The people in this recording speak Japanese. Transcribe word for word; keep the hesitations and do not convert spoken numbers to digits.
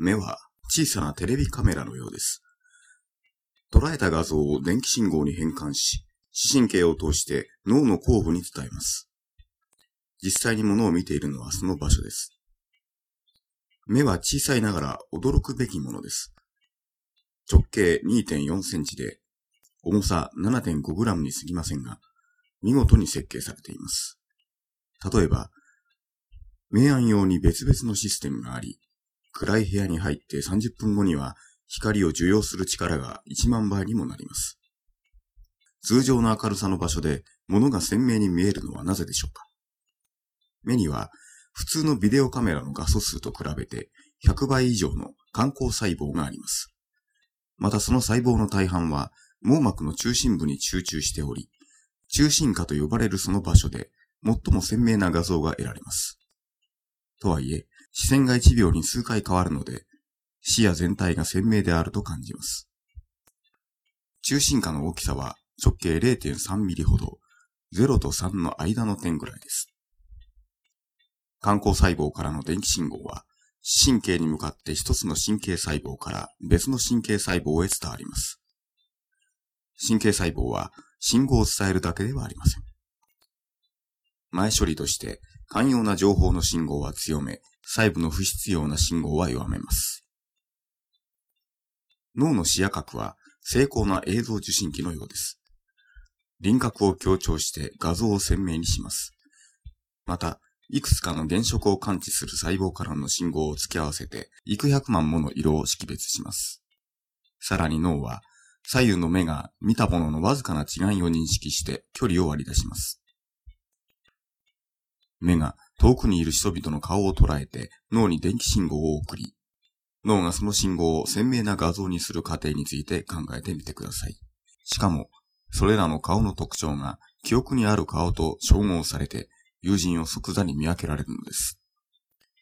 目は小さなテレビカメラのようです。捉えた画像を電気信号に変換し、視神経を通して脳の後部に伝えます。実際に物を見ているのはその場所です。目は小さいながら驚くべきものです。直径 にてんよんセンチで、重さ ななてんごグラムに過ぎませんが、見事に設計されています。例えば、明暗用に別々のシステムがあり、暗い部屋に入ってさんじゅっぷんごには光を受容する力がいちまんばいにもなります。通常の明るさの場所で物が鮮明に見えるのはなぜでしょうか。目には普通のビデオカメラの画素数と比べてひゃくばい以上の感光細胞があります。またその細胞の大半は網膜の中心部に集中しており、中心下と呼ばれるその場所で最も鮮明な画像が得られます。とはいえ、視線がいちびょうに数回変わるので、視野全体が鮮明であると感じます。中心下の大きさは直径 れいてんさんミリほど、ゼロとさんの間の点ぐらいです。感光細胞からの電気信号は、視神経に向かって一つの神経細胞から別の神経細胞へ伝わります。神経細胞は信号を伝えるだけではありません。前処理として寛容な情報の信号は強め、細部の不必要な信号は弱めます。脳の視野角は精巧な映像受信機のようです。輪郭を強調して画像を鮮明にします。また、いくつかの原色を感知する細胞からの信号を付き合わせて、幾百万もの色を識別します。さらに脳は、左右の目が見たもののわずかな違いを認識して距離を割り出します。目が遠くにいる人々の顔を捉えて脳に電気信号を送り、脳がその信号を鮮明な画像にする過程について考えてみてください。しかも、それらの顔の特徴が記憶にある顔と照合されて、友人を即座に見分けられるのです。